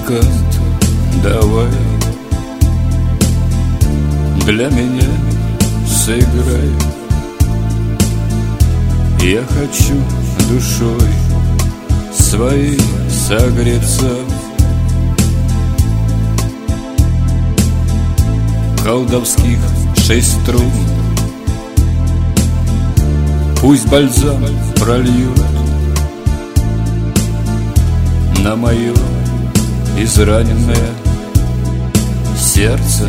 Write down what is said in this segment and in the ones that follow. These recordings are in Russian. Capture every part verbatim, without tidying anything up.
Музыкант, давай для меня сыграй. Я хочу душой своей согреться. Колдовских шесть струн пусть бальзам прольют на мое израненное сердце.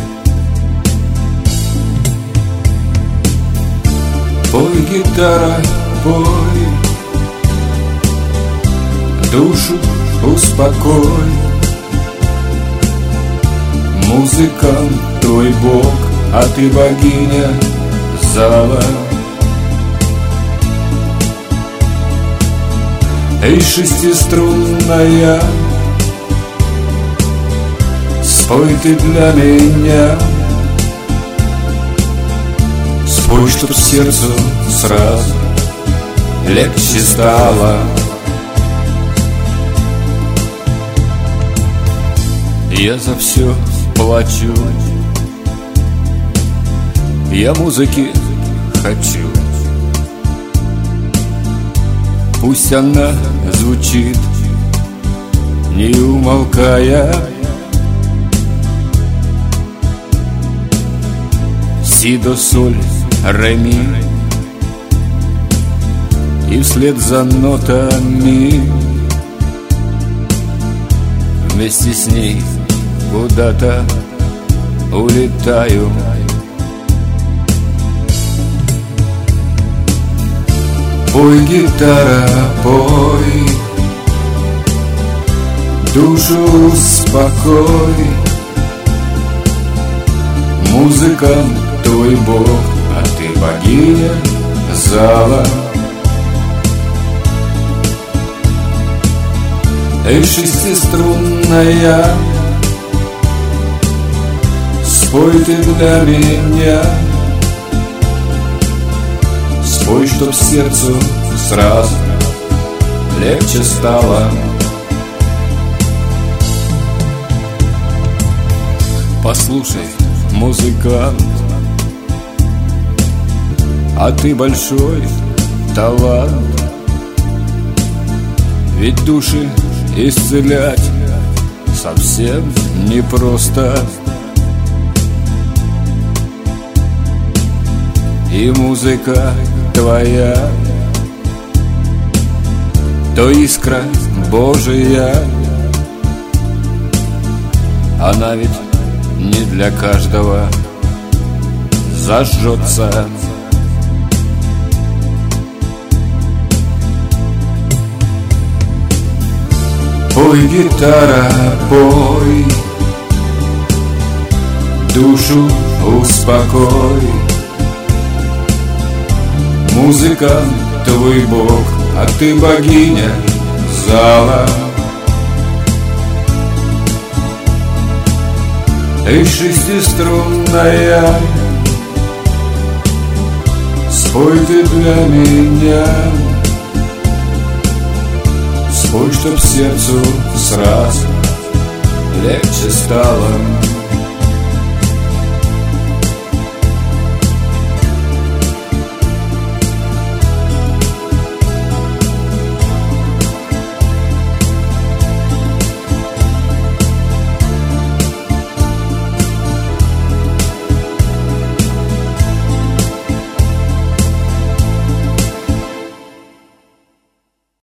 Пой, гитара, пой, душу успокой. Музыкант твой бог, а ты богиня зала. Эй, шестиструнная, спой ты для меня. Спой, чтоб сердцу сразу легче стало. Я за все плачу, я музыки хочу. Пусть она звучит, не умолкая. Си, до, соль, ре, ми, и вслед за нотами вместе с ней куда-то улетаю. Пой, гитара, пой, душу успокой. Музыкант твой бог, а ты богиня зала. Эй, шестиструнная, спой ты для меня. Спой, чтоб сердцу сразу легче стало. Послушай, музыкант, а ты большой талант. Ведь души исцелять совсем непросто. И музыка твоя, то искра Божия. Она ведь не для каждого зажжется. Пой, гитара, пой, душу успокой. Музыкант твой бог, а ты богиня зала. Эй, шестиструнная, спой ты для меня. Спой, чтоб сердцу сразу легче стало.